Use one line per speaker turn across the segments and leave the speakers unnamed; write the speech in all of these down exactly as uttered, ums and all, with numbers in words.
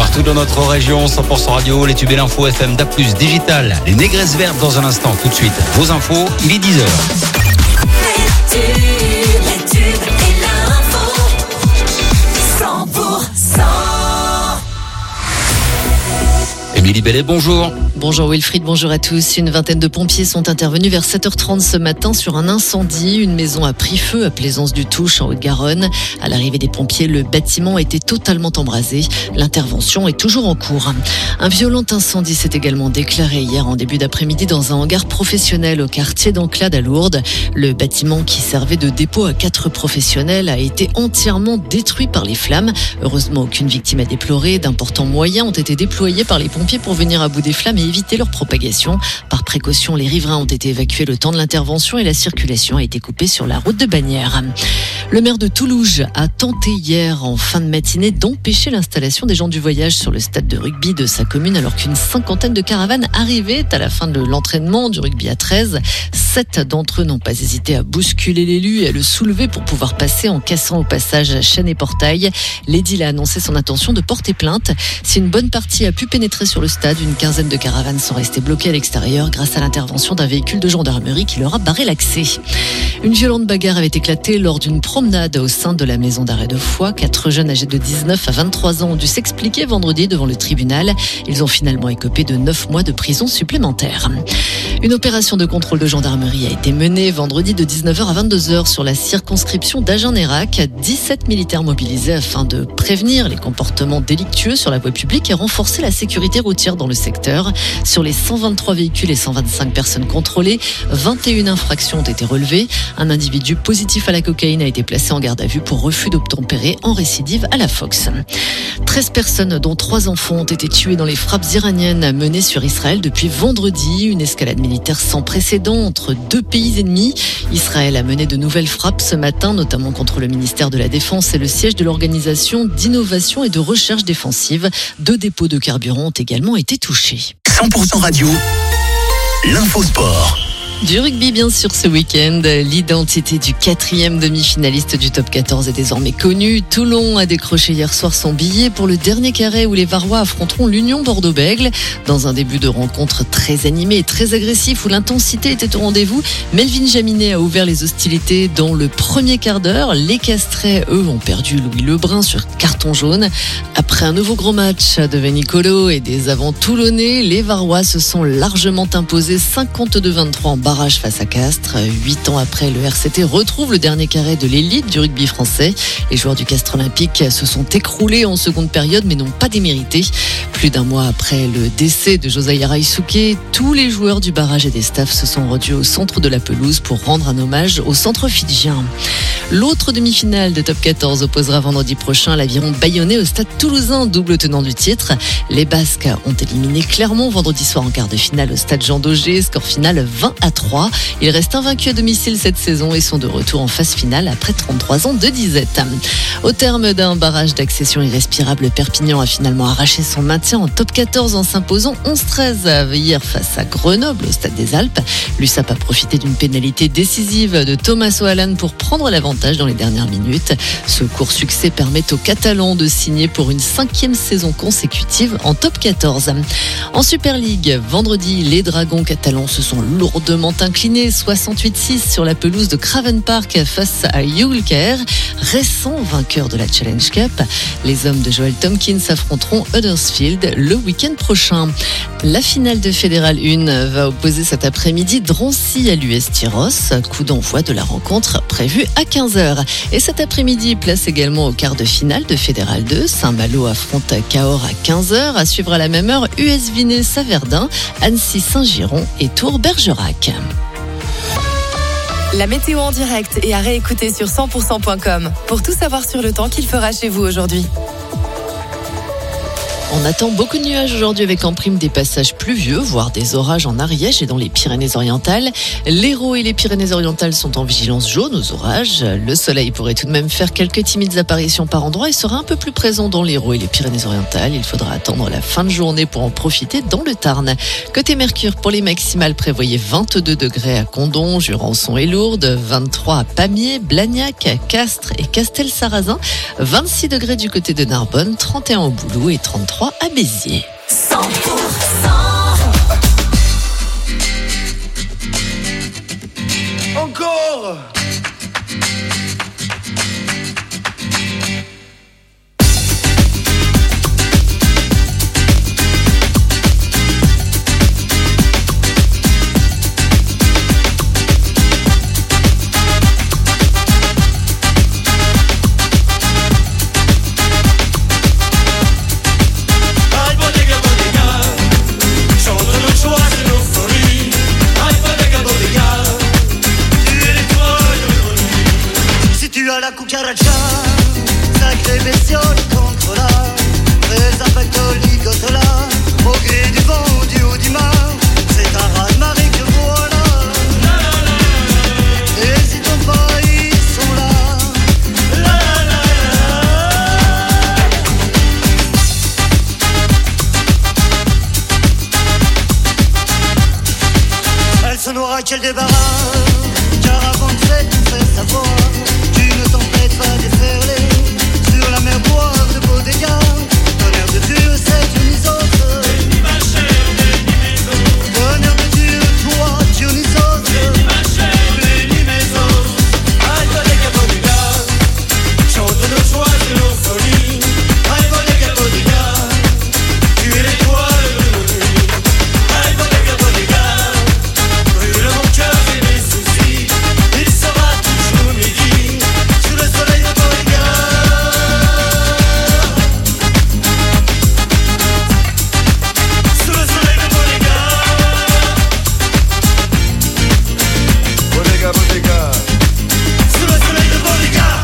partout dans notre région. cent pour cent radio, les tubes et l'info F M, D A B plus, digital, les négresses vertes dans un instant. Tout de suite, vos infos, il est dix heures. Émilie Bellet, bonjour.
Bonjour Wilfried, bonjour à tous. Une vingtaine de pompiers sont intervenus vers sept heures trente ce matin sur un incendie. Une maison a pris feu à Plaisance-du-Touche en Haute-Garonne. À l'arrivée des pompiers, le bâtiment a été totalement embrasé. L'intervention est toujours en cours. Un violent incendie s'est également déclaré hier en début d'après-midi dans un hangar professionnel au quartier d'Enclade à Lourdes. Le bâtiment qui servait de dépôt à quatre professionnels a été entièrement détruit par les flammes. Heureusement, aucune victime à déplorer. D'importants moyens ont été déployés par les pompiers pour venir à bout des flammes et éviter leur propagation. Par précaution, les riverains ont été évacués le temps de l'intervention et la circulation a été coupée sur la route de Bagnères. Le maire de Toulouse a tenté hier en fin de matinée d'empêcher l'installation des gens du voyage sur le stade de rugby de sa commune alors qu'une cinquantaine de caravanes arrivaient à la fin de l'entraînement du rugby à treize. Sept d'entre eux n'ont pas hésité à bousculer l'élu et à le soulever pour pouvoir passer en cassant au passage chaîne et portail. L'édile a annoncé son intention de porter plainte. Si une bonne partie a pu pénétrer sur le stade, une quinzaine de caravanes sont restées bloquées à l'extérieur grâce à l'intervention d'un véhicule de gendarmerie qui leur a barré l'accès. Une violente bagarre avait éclaté lors d'une promenade au sein de la maison d'arrêt de Foix. Quatre jeunes âgés de dix-neuf à vingt-trois ans ont dû s'expliquer vendredi devant le tribunal. Ils ont finalement écopé de neuf mois de prison supplémentaire. Une opération de contrôle de gendarmerie a été menée vendredi de dix-neuf heures à vingt-deux heures sur la circonscription d'Agen-Nérac. dix-sept militaires mobilisés afin de prévenir les comportements délictueux sur la voie publique et renforcer la sécurité routière dans le secteur. Sur les cent vingt-trois véhicules et cent vingt-cinq personnes contrôlées, vingt et une infractions ont été relevées. Un individu positif à la cocaïne a été placé en garde à vue pour refus d'obtempérer en récidive à la Fox. treize personnes, dont trois enfants, ont été tuées dans les frappes iraniennes menées sur Israël depuis vendredi. Une escalade militaire sans précédent entre deux pays ennemis. Israël a mené de nouvelles frappes ce matin, notamment contre le ministère de la Défense et le siège de l'Organisation d'innovation et de recherche défensive. Deux dépôts de carburant ont également été touchés.
cent pour cent radio, l'info sport.
Du rugby bien sûr ce week-end, l'identité du quatrième demi-finaliste du top quatorze est désormais connue. Toulon a décroché hier soir son billet pour le dernier carré où les Varois affronteront l'Union Bordeaux-Bègles. Dans un début de rencontre très animé et très agressif où l'intensité était au rendez-vous, Melvin Jaminet a ouvert les hostilités dans le premier quart d'heure. Les Castrets, eux, ont perdu Louis Lebrun sur carton jaune. Après un nouveau gros match de Vénicolo et des avants toulonnais, les Varois se sont largement imposés cinquante-deux vingt-trois en barrage face à Castres. Huit ans après, le R C T retrouve le dernier carré de l'élite du rugby français. Les joueurs du Castres Olympique se sont écroulés en seconde période mais n'ont pas démérité. Plus d'un mois après le décès de Josiah Raisuke, tous les joueurs du barrage et des staffs se sont rendus au centre de la pelouse pour rendre un hommage au centre fidjien. L'autre demi-finale de top quatorze opposera vendredi prochain l'Aviron Bayonnais au stade toulousain, double tenant du titre. Les Basques ont éliminé Clermont vendredi soir en quart de finale au stade Jean Daugé, score final vingt à trois. Ils restent invaincus à domicile cette saison et sont de retour en phase finale après trente-trois ans de disette. Au terme d'un barrage d'accession irrespirable, Perpignan a finalement arraché son maintien en top quatorze en s'imposant onze treize hier face à Grenoble au stade des Alpes. L'U S A P a profité d'une pénalité décisive de Thomas O'Hallan pour prendre l'avantage dans les dernières minutes. Ce court succès permet aux Catalans de signer pour une cinquième saison consécutive en top quatorze. En Super League, vendredi, les Dragons catalans se sont lourdement inclinés soixante-huit six sur la pelouse de Craven Park face à Yulker, récent vainqueur de la Challenge Cup. Les hommes de Joel Tompkins affronteront Huddersfield le week-end prochain. La finale de Fédéral un va opposer cet après-midi Drancy à l'U S Tyros. Coup d'envoi de la rencontre prévue à quinze heures. Et cet après-midi, place également au quart de finale de Fédéral deux. Saint-Malo affronte Cahors à quinze heures. À suivre à la même heure, U S Vinay-Saverdin, Annecy-Saint-Giron et Tours-Bergerac.
La météo en direct et à réécouter sur cent pour cent point com pour tout savoir sur le temps qu'il fera chez vous aujourd'hui.
On attend beaucoup de nuages aujourd'hui avec en prime des passages pluvieux, voire des orages en Ariège et dans les Pyrénées-Orientales. L'Hérault et les Pyrénées-Orientales sont en vigilance jaune aux orages. Le soleil pourrait tout de même faire quelques timides apparitions par endroits et sera un peu plus présent dans l'Hérault et les Pyrénées-Orientales. Il faudra attendre la fin de journée pour en profiter dans le Tarn. Côté Mercure, pour les maximales, prévoyez vingt-deux degrés à Condom, Jurançon et Lourdes, vingt-trois à Pamiers, Blagnac, Castres et Castel-Sarrazin, vingt-six degrés du côté de Narbonne, trente et un au Boulou et trente-trois trois à Béziers.
cent pour cent
Encore.
La cucaracha, sacrée bestiole contre la très impacto ligotola, au gré du vent, du haut du mar, c'est un raz-de-marée que voilà. N'hésitons pas, ils sont là. La, la, la, la. Elle se noiera qu'elle débarrasse, car avant de fait, tout fait savoir. Ne t'empêche pas de déferler sur la mer boire de beaux dégâts. Tonnerre de Dieu, c'est Dionysos. Béni ma chère, béni mes os. Tonnerre de Dieu, toi Dionysos. Béni ma chère, béni mes os. Alpha des Capodigas, chante nos joies et nos folies. Alpha des Capodigas, tu es l'étoile de nos nuits. Alpha des Capodigas, brûle mon cœur et mes soucis. Il sera toujours midi. Sous le soleil de Beauregard, sous le soleil de Beauregard, Beauregard, Beauregard, sous le soleil de Beauregard.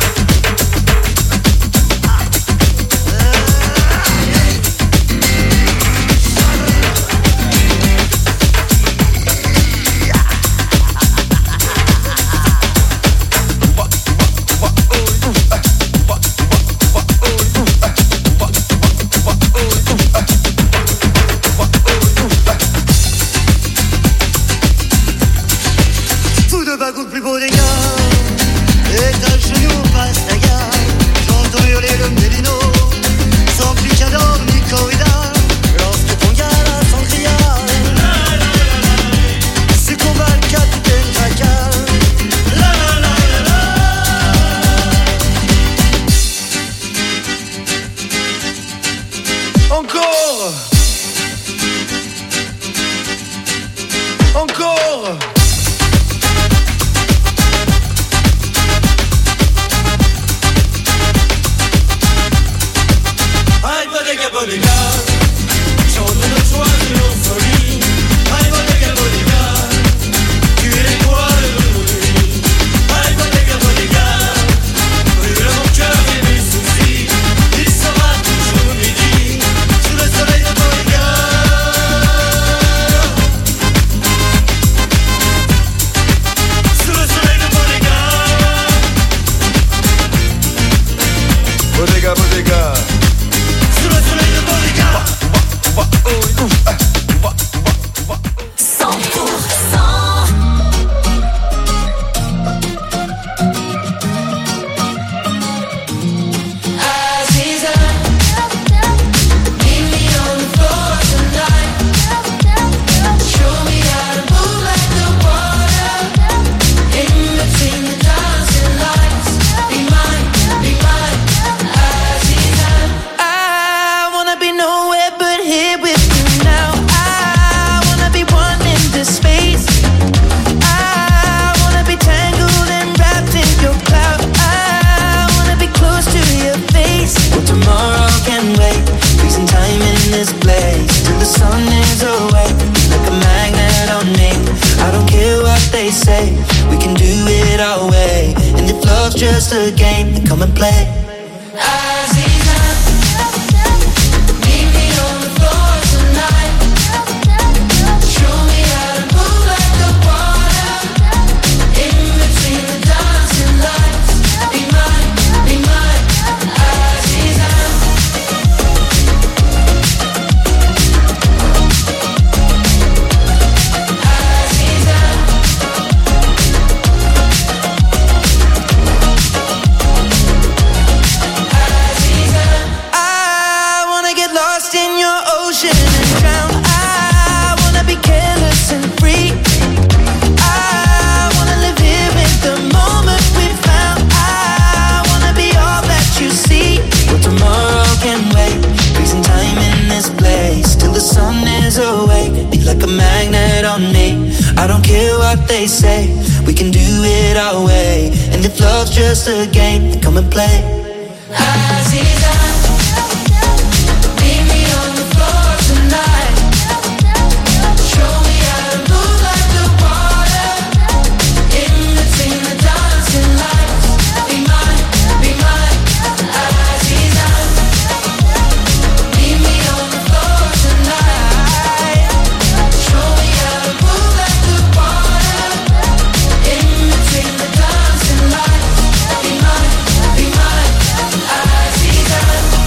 Bagout plus beau des gars, et à genoux passe la gare. J'entends hurler le mélino, sans plus qu'un d'or ni corrida. Lorsque ton gars la sangria, c'est combat le capitaine Tracal. La la la la la. Encore. Encore. Chante nos joies et nos folies. Alpha des Capodigas, tu es l'étoile de nos nuits. Alpha des Capodigas, brûle mon cœur et mes soucis. Il sera toujours midi, sous le soleil de Beauregard. Sous le soleil de Beauregard. Bodega, Bodega. Sous le soleil de Beauregard.
cent pour cent Aziza, meet me on the floor tonight. Show me how to move like the water in between the dancing lights. Be mine, be mine, Aziza. I wanna be nowhere but here with you now. I wanna be one in this space. I wanna be tangled and wrapped in your cloud. I wanna be close to your face. Well, tomorrow can wait. Freezing time in this place till the sun is away. Like a magnet on me. I don't care what they say. We can do it our way. And if love's just a game, then come and play. Aziza, meet me on the floor tonight. Show me how to move like the water in between the dancing lights. Be mine, be mine, Aziza. Aziza.
what they say. We can do it our way. And if love's just a game, then come and play.
Aziza, meet me on the floor tonight. Show me how to move like the water. In between the dancing lights. Be mine, be mine. Aziza, meet me on the floor tonight. Show me how to move like the water. In between the dancing lights. Be mine, be mine. Aziza.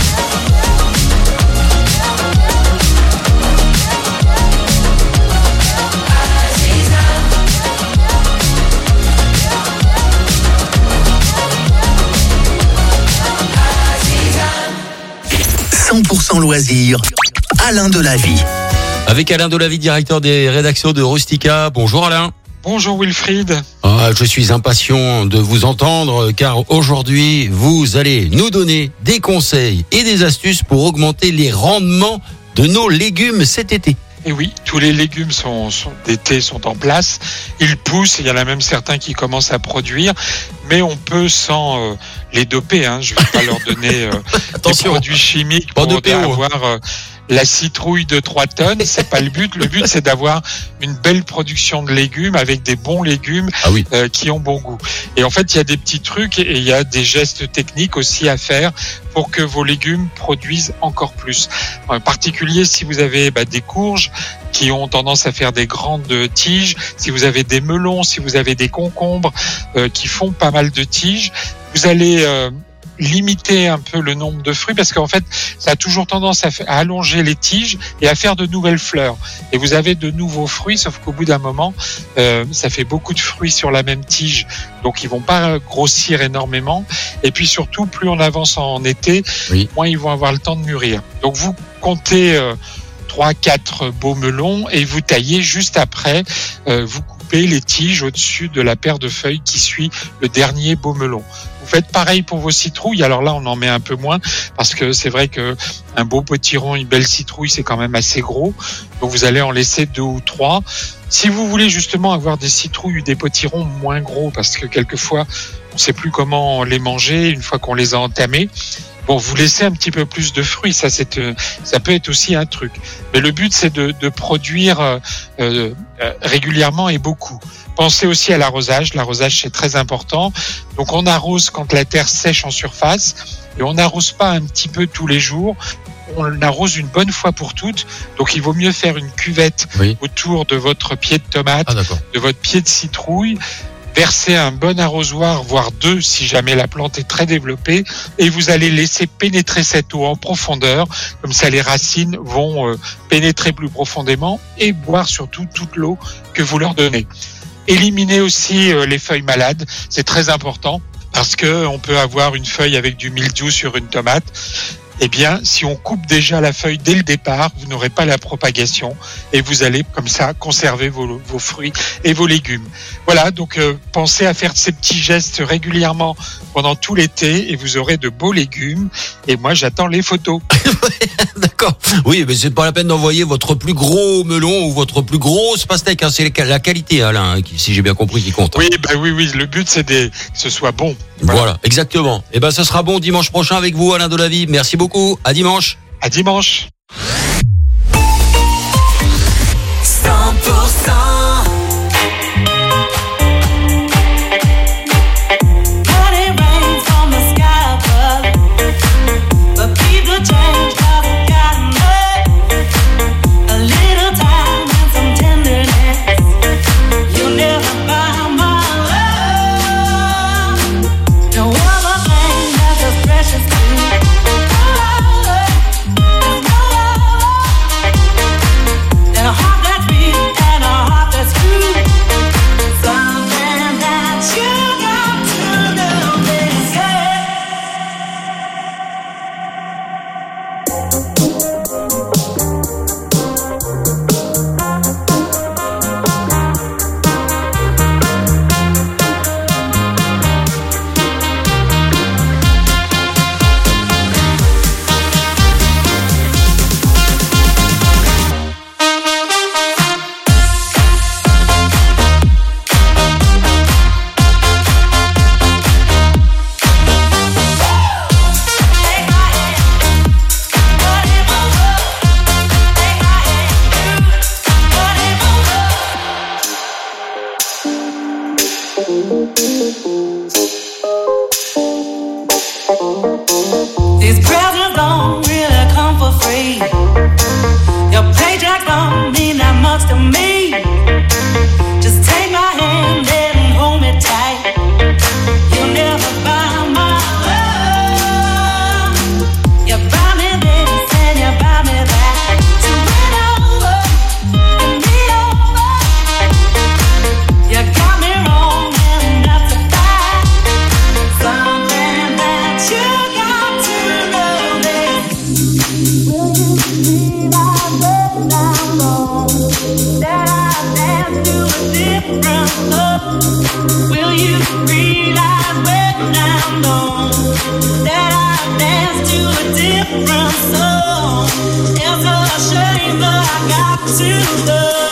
cent pour cent loisirs, Alain Delavie.
Avec Alain Delavie, directeur des rédactions de Rustica. Bonjour Alain.
Bonjour Wilfried.
Ah, je suis impatient de vous entendre car aujourd'hui, vous allez nous donner des conseils et des astuces pour augmenter les rendements de nos légumes cet été.
Et oui, tous les légumes sont, sont, d'été sont en place. Ils poussent. Il y en a même certains qui commencent à produire. Mais on peut sans euh, les doper. Hein. Je ne vais pas leur donner euh, des produits chimiques
Pas
pour
de P O.
avoir euh, la citrouille de trois tonnes. C'est pas le but. Le but, c'est d'avoir une belle production de légumes avec des bons légumes
Ah oui.
euh, qui ont bon goût. Et en fait, il y a des petits trucs et il y a des gestes techniques aussi à faire pour que vos légumes produisent encore plus. En particulier, si vous avez bah, des courges qui ont tendance à faire des grandes tiges, si vous avez des melons, si vous avez des concombres euh, qui font pas mal de tiges, vous allez euh, limiter un peu le nombre de fruits parce qu'en fait, ça a toujours tendance à, à allonger les tiges et à faire de nouvelles fleurs. Et vous avez de nouveaux fruits, sauf qu'au bout d'un moment, euh, ça fait beaucoup de fruits sur la même tige, donc ils vont pas grossir énormément. Et puis surtout, plus on avance en été,
Oui.
moins ils vont avoir le temps de mûrir. Donc vous comptez euh, trois, quatre beaux melons et vous taillez juste après, euh, vous coupez les tiges au-dessus de la paire de feuilles qui suit le dernier beau melon. Vous faites pareil pour vos citrouilles. Alors là, on en met un peu moins parce que c'est vrai que un beau potiron, une belle citrouille, c'est quand même assez gros. Donc vous allez en laisser deux ou trois. Si vous voulez justement avoir des citrouilles ou des potirons moins gros, parce que quelquefois, on ne sait plus comment les manger une fois qu'on les a entamés, bon, vous laissez un petit peu plus de fruits, ça, c'est, ça peut être aussi un truc. Mais le but, c'est de, de produire euh, euh, régulièrement et beaucoup. Pensez aussi à l'arrosage. L'arrosage, c'est très important. Donc, on arrose quand la terre sèche en surface et on n'arrose pas un petit peu tous les jours. On arrose une bonne fois pour toutes. Donc, il vaut mieux faire une cuvette
Oui.
autour de votre pied de tomate,
Ah d'accord.
de votre pied de citrouille. Versez un bon arrosoir, voire deux si jamais la plante est très développée, et vous allez laisser pénétrer cette eau en profondeur, comme ça les racines vont euh, pénétrer plus profondément et boire surtout toute l'eau que vous leur donnez. Éliminez aussi euh, les feuilles malades, c'est très important parce que on peut avoir une feuille avec du mildiou sur une tomate. Eh bien, si on coupe déjà la feuille dès le départ, vous n'aurez pas la propagation et vous allez comme ça conserver vos, vos fruits et vos légumes. Voilà, donc euh, pensez à faire ces petits gestes régulièrement pendant tout l'été et vous aurez de beaux légumes. Et moi, j'attends les photos.
D'accord. Oui, mais c'est pas la peine d'envoyer votre plus gros melon ou votre plus grosse pastèque. Hein. C'est la qualité, Alain, hein, qui, si j'ai bien compris, qui compte. Hein.
Oui, bah oui, oui. Le but, c'est des, que ce soit bon.
Voilà. Voilà, exactement. Et ben, ce sera bon dimanche prochain avec vous, Alain Delavie. Merci beaucoup. À dimanche.
À dimanche.
cent pour cent
It's a shame that I got to love.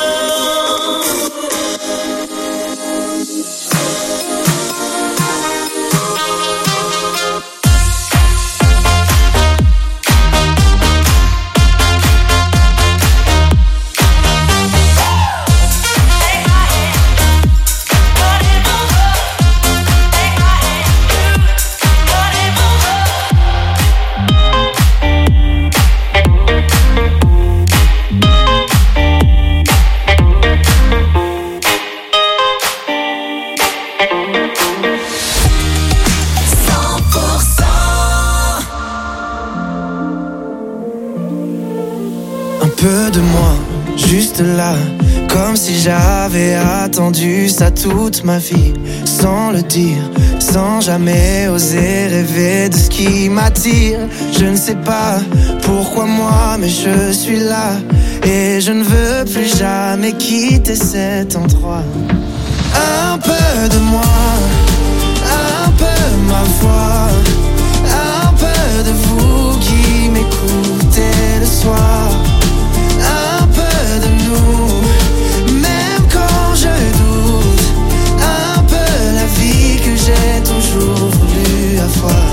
Peu de moi, juste là, comme si j'avais attendu ça toute ma vie, sans le dire, sans jamais oser rêver de ce qui m'attire. Je ne sais pas pourquoi moi, mais je suis là, et je ne veux plus jamais quitter cet endroit. Un peu de moi, un peu ma voix, un peu de vous qui m'écoutez le soir. Un peu de nous, même quand je doute, un peu la vie que j'ai toujours voulu avoir.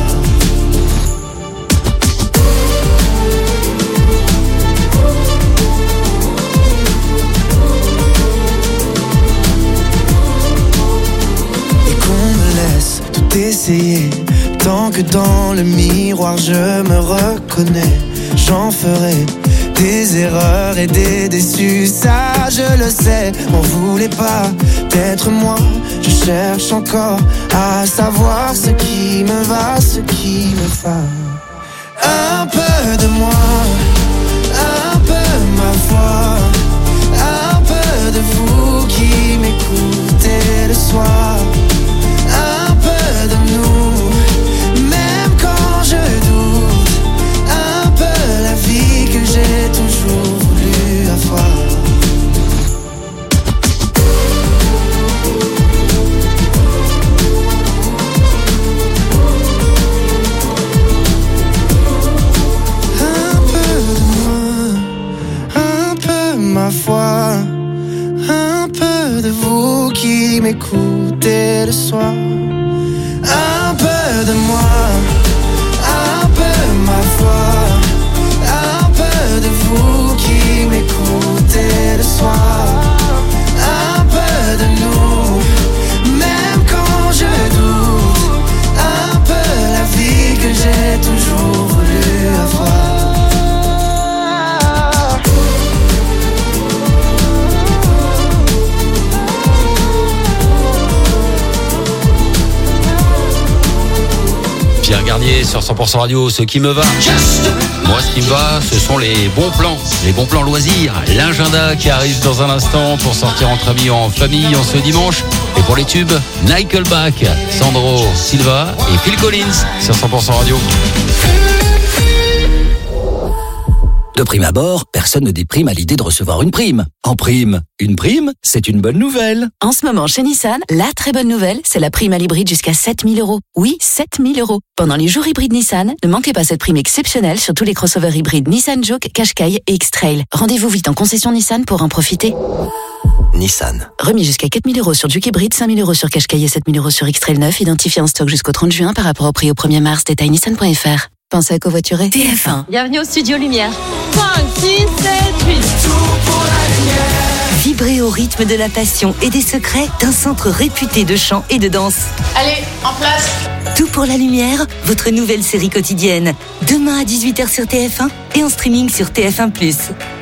Et qu'on me laisse tout essayer, tant que dans le miroir je me reconnais, j'en ferai des erreurs et des déçus, ça je le sais. M'en voulez pas d'être moi, je cherche encore à savoir ce qui me va, ce qui me va. Un peu de moi, un peu ma voix, un peu de vous qui m'écoutez le soir. Un peu de nous, même quand je doute, un peu la vie que j'ai toujours voulu avoir. Un peu de moi, un peu ma foi, un peu de vous qui m'écoutez le soir. Un peu de moi, un peu ma foi, un peu de vous qui m'écoutez le soir. Un peu de nous, même quand je doute, un peu la vie que j'ai toujours voulu avoir.
Pierre Garnier sur cent pour cent Radio, ce qui me va. Moi, ce qui me va, ce sont les bons plans, les bons plans loisirs. L'agenda qui arrive dans un instant pour sortir entre amis, en famille, en ce dimanche. Et pour les tubes, Nickelback, Sandro Silva et Phil Collins sur cent pour cent Radio.
De prime abord, personne ne déprime à l'idée de recevoir une prime. En prime, une prime, c'est une bonne nouvelle.
En ce moment, chez Nissan, la très bonne nouvelle, c'est la prime à l'hybride jusqu'à sept mille euros. Oui, sept mille euros. Pendant les jours hybrides Nissan, ne manquez pas cette prime exceptionnelle sur tous les crossovers hybrides Nissan Juke, Qashqai et X-Trail. Rendez-vous vite en concession Nissan pour en profiter.
Nissan.
Remis jusqu'à quatre mille euros sur Juke hybride, cinq mille euros sur Qashqai et sept mille euros sur X-Trail neuf, identifié en stock jusqu'au trente juin par rapport au prix au premier mars. Détail nissan point f r. Pensez à covoiturer. T F un.
Bienvenue au studio Lumière. cinq, six, sept, huit.
Vibrez au rythme de la passion et des secrets d'un centre réputé de chant et de danse.
Allez, en place.
Tout pour la lumière, votre nouvelle série quotidienne. Demain à dix-huit heures sur T F un et en streaming sur T F un plus.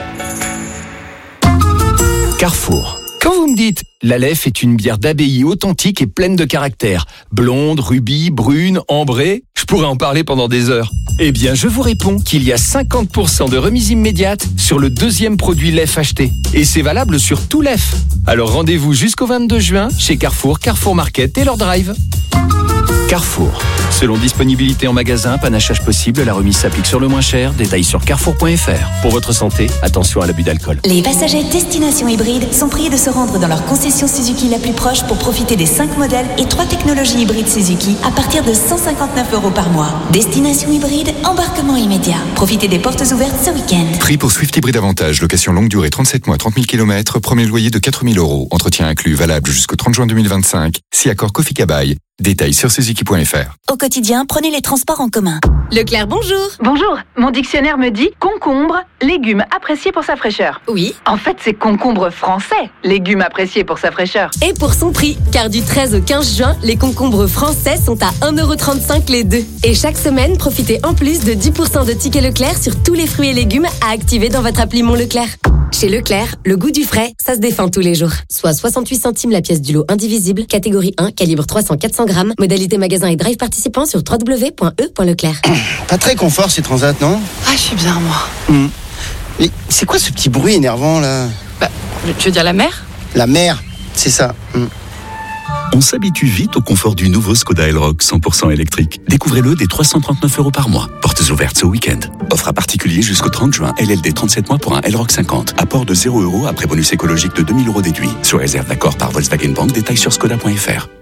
Carrefour. Quand vous me dites « l'Aleph est une bière d'abbaye authentique et pleine de caractère, blonde, rubis, brune, ambrée », je pourrais en parler pendant des heures. Eh bien, je vous réponds qu'il y a cinquante pour cent de remise immédiate sur le deuxième produit Lef acheté. Et c'est valable sur tout Lef. Alors rendez-vous jusqu'au vingt-deux juin chez Carrefour, Carrefour Market et leur drive. Carrefour. Selon disponibilité en magasin, panachage possible, la remise s'applique sur le moins cher. Détails sur carrefour point f r. Pour votre santé, attention à l'abus d'alcool.
Les passagers destination hybride sont priés de se rendre dans leur concession Suzuki la plus proche pour profiter des cinq modèles et trois technologies hybrides Suzuki à partir de cent cinquante-neuf euros par mois. Destination hybride, embarquement immédiat. Profitez des portes ouvertes ce week-end.
Prix pour Swift Hybride Avantage, location longue durée trente-sept mois, trente mille kilomètres, premier loyer de quatre mille euros. Entretien inclus, valable jusqu'au trente juin deux mille vingt-cinq. Si accord Kofi Kabaï. Détails sur suzuki point f r.
Au quotidien, prenez les transports en commun.
Leclerc, bonjour.
Bonjour. Mon dictionnaire me dit concombre, légume apprécié pour sa fraîcheur.
Oui.
En fait, c'est concombre français, légume apprécié pour sa fraîcheur.
Et pour son prix, car du treize au quinze juin, les concombres français sont à un euro trente-cinq les deux. Et chaque semaine, profitez en plus de dix pour cent de tickets Leclerc sur tous les fruits et légumes à activer dans votre appli Mon Leclerc. Chez Leclerc, le goût du frais, ça se défend tous les jours. Soit soixante-huit centimes la pièce du lot indivisible, catégorie un, calibre trois cents à quatre cents grammes, modalité magasin et drive participant sur w w w point e point leclerc.
Pas très confort ces transats, non?
Ah, je suis bien, moi.
Mmh. Mais c'est quoi ce petit bruit énervant, là?
Bah, tu veux dire la mer?
La mer, c'est ça. Mmh.
On s'habitue vite au confort du nouveau Skoda Elroq cent pour cent électrique. Découvrez-le dès trois cent trente-neuf euros par mois. Portes ouvertes ce week-end. Offre à particulier jusqu'au trente juin. L L D trente-sept mois pour un Elroq cinquante. Apport de zéro euros après bonus écologique de deux mille euros déduit. Sur réserve d'accord par Volkswagen Bank. Détails sur skoda point f r.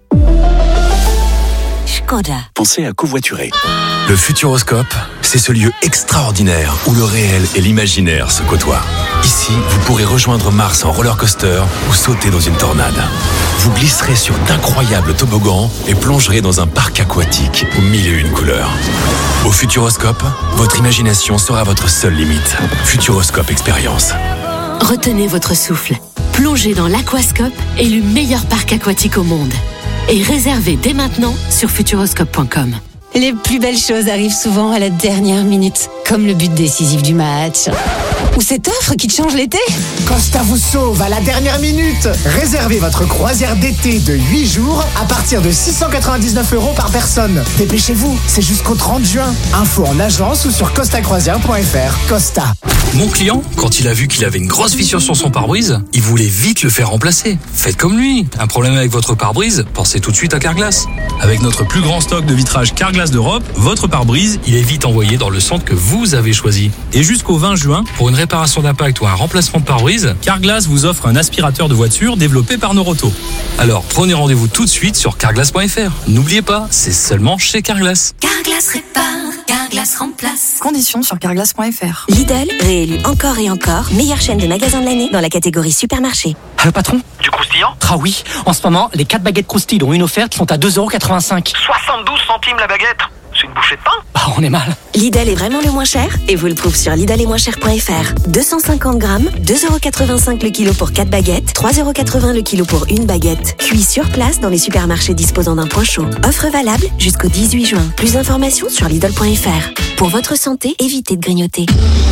Skoda.
Pensez à covoiturer.
Le Futuroscope, c'est ce lieu extraordinaire où le réel et l'imaginaire se côtoient. Ici, vous pourrez rejoindre Mars en roller coaster ou sauter dans une tornade. Vous glisserez sur d'incroyables toboggans et plongerez dans un parc aquatique aux mille et une couleurs. Au Futuroscope, votre imagination sera votre seule limite. Futuroscope Expérience.
Retenez votre souffle. Plongez dans l'Aquascope, élu meilleur parc aquatique au monde. Et réservez dès maintenant sur futuroscope point com.
Les plus belles choses arrivent souvent à la dernière minute, comme le but décisif du match. Ou cette offre qui te change l'été.
Costa vous sauve à la dernière minute. Réservez votre croisière d'été de huit jours à partir de six cent quatre-vingt-dix-neuf euros par personne. Dépêchez-vous, c'est jusqu'au trente juin. Info en agence ou sur costa croisière point f r. Costa.
Mon client, quand il a vu qu'il avait une grosse fissure sur son pare-brise, il voulait vite le faire remplacer. Faites comme lui. Un problème avec votre pare-brise, pensez tout de suite à Carglass. Avec notre plus grand stock de vitrage Carglass d'Europe, votre pare-brise, il est vite envoyé dans le centre que vous avez choisi. Et jusqu'au vingt juin, pour une réparation d'impact ou un remplacement de pare-brise, Carglass vous offre un aspirateur de voiture développé par Noroto. Alors prenez rendez-vous tout de suite sur carglass point f r. N'oubliez pas, c'est seulement chez Carglass.
Carglass répare, Carglass remplace.
Conditions sur carglass point f r.
Lidl, réélu encore et encore, meilleure chaîne de magasins de l'année dans la catégorie supermarché.
Allô patron?
Du croustillant?
Ah oui, en ce moment, les quatre baguettes croustilles dont une offerte sont à deux euros quatre-vingt-cinq.
soixante-douze centimes la baguette? C'est une bouchée de pain?
Bah on est mal.
Lidl est vraiment le moins cher et vous le prouve sur lidl et moins cher point f r. deux cent cinquante grammes, deux euros quatre-vingt-cinq le kilo pour quatre baguettes, trois euros quatre-vingts le kilo pour une baguette. Cuit sur place dans les supermarchés disposant d'un point chaud. Offre valable jusqu'au dix-huit juin. Plus d'informations sur lidl point f r. Pour votre santé, évitez de grignoter.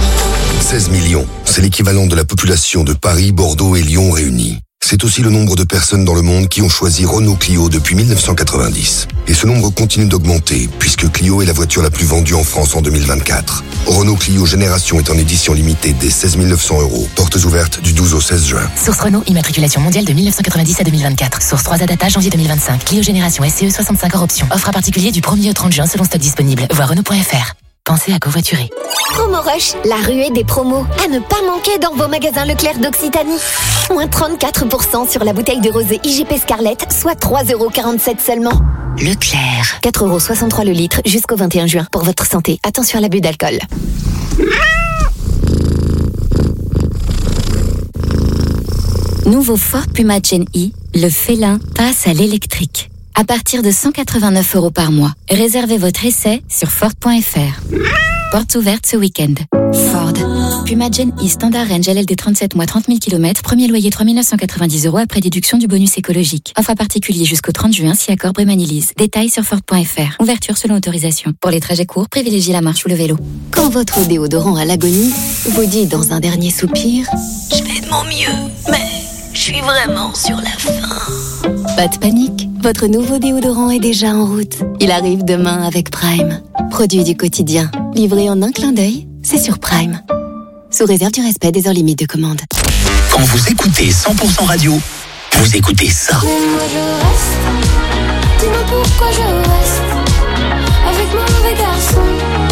seize millions, c'est l'équivalent de la population de Paris, Bordeaux et Lyon réunis. C'est aussi le nombre de personnes dans le monde qui ont choisi Renault Clio depuis mille neuf cent quatre-vingt-dix. Et ce nombre continue d'augmenter, puisque Clio est la voiture la plus vendue en France en deux mille vingt-quatre. Renault Clio Génération est en édition limitée dès seize mille neuf cents euros. Portes ouvertes du douze au seize juin.
Source Renault, immatriculation mondiale de mille neuf cent quatre-vingt-dix à deux mille vingt-quatre. Source trois A data, janvier deux mille vingt-cinq. Clio Génération S C E soixante-cinq hors option. Offre à particulier du premier au trente juin selon stock disponible. Voir Renault point f r. Pensez à covoiturer.
Promo Rush, la ruée des promos. À ne pas manquer dans vos magasins Leclerc d'Occitanie. Moins trente-quatre pour cent sur la bouteille de rosé I G P Scarlett, soit trois euros quarante-sept seulement.
Leclerc.
quatre euros soixante-trois le litre jusqu'au vingt et un juin. Pour votre santé, attention à l'abus d'alcool.
Nouveau Ford Puma Gen E, le félin passe à l'électrique. À partir de cent quatre-vingt-neuf euros par mois. Réservez votre essai sur Ford point f r. Portes ouvertes ce week-end. Ford. Puma Gen E Standard Range L L D trente-sept mois, trente mille kilomètres. Premier loyer trois mille neuf cent quatre-vingt-dix euros après déduction du bonus écologique. Offre à particulier jusqu'au trente juin si accord Brémanilise. Détails sur Ford point f r. Ouverture selon autorisation. Pour les trajets courts, privilégiez la marche ou le vélo.
Quand votre déodorant à l'agonie vous dit dans un dernier soupir « Je fais de mon mieux, mais je suis vraiment sur la fin ». Pas de panique, votre nouveau déodorant est déjà en route. Il arrive demain avec Prime. Produit du quotidien, livré en un clin d'œil, c'est sur Prime. Sous réserve du respect des heures limites de commande.
Quand vous écoutez cent pour cent radio, vous écoutez ça.
Dis-moi pourquoi je reste avec mon mauvais garçon.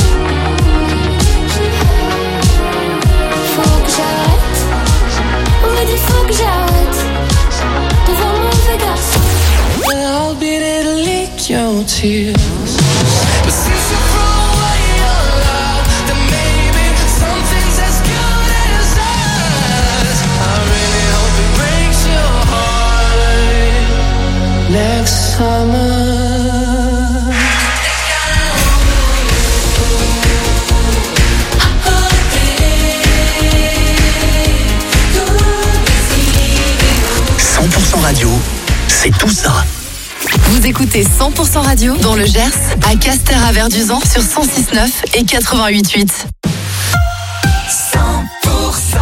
Faut que j'arrête. On me dit faut que j'arrête de voir mon mauvais garçon.
But I'll be there to lick your tears. But since you throw away your love, then maybe something's as good as us. I really hope it breaks your heart next summer.
cent pour cent radio, c'est tout ça.
Vous écoutez cent pour cent radio dans le Gers, à Castres-à-Verduzan sur cent six neuf et quatre-vingt-huit huit.
cent pour cent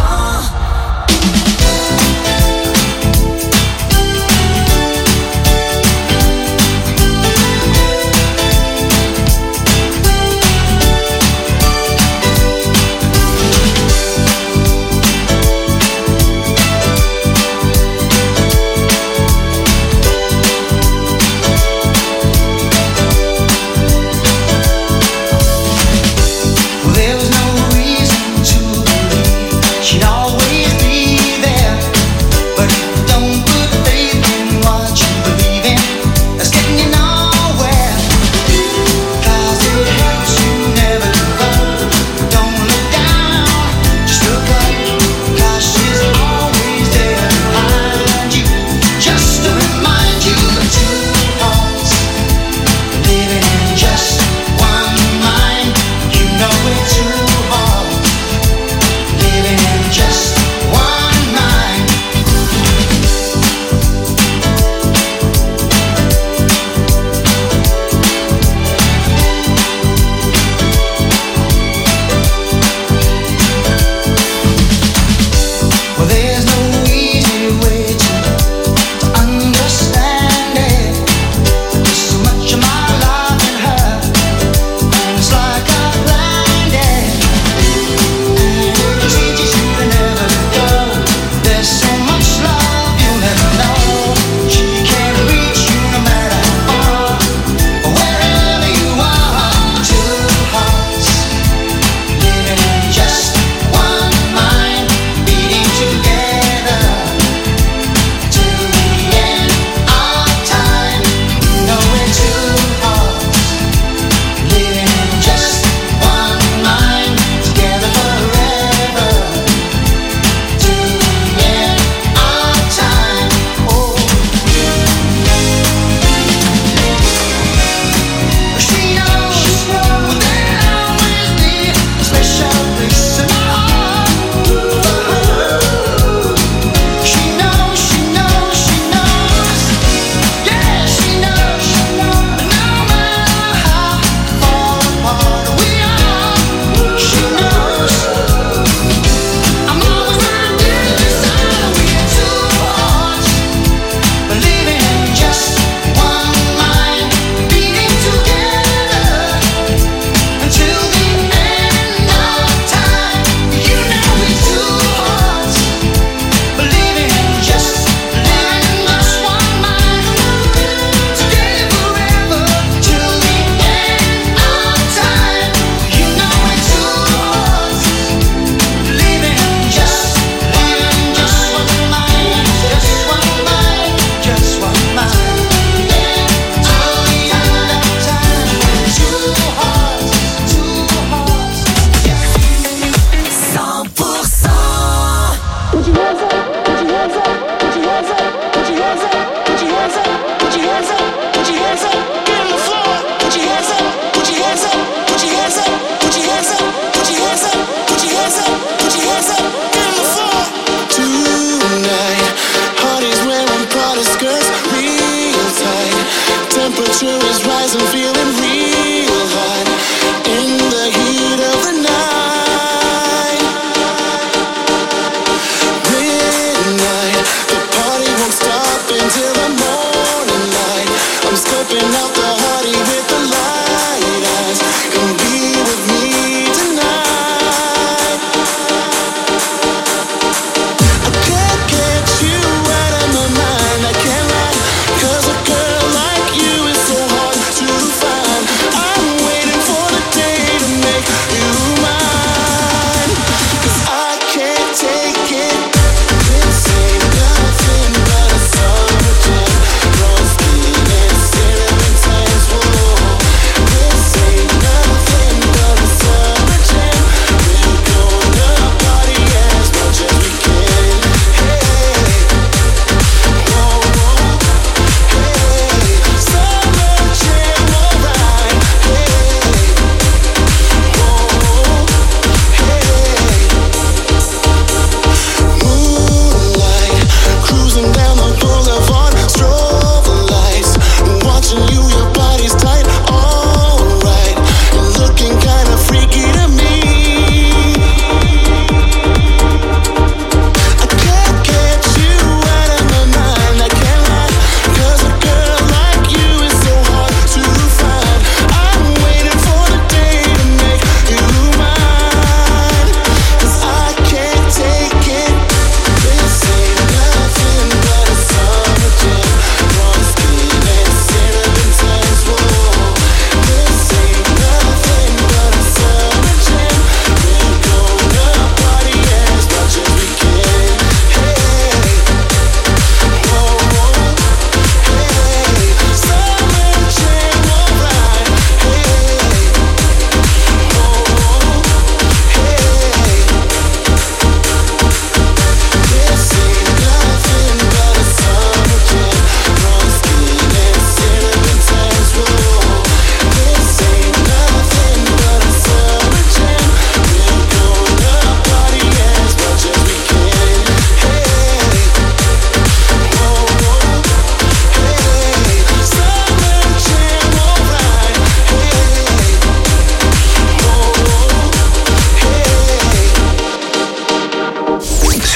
There was no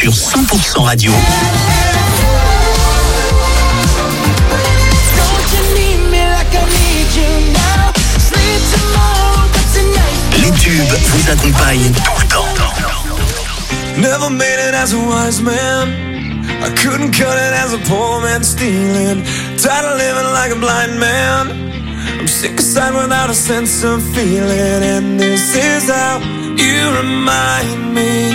sur cent pour cent Radio. Les tubes vous accompagnent tout le temps.
Never made it as a wise man. I couldn't cut it as a poor man stealing. Tired of living like a blind man. I'm sick aside without a sense of feeling. And this is how you remind me.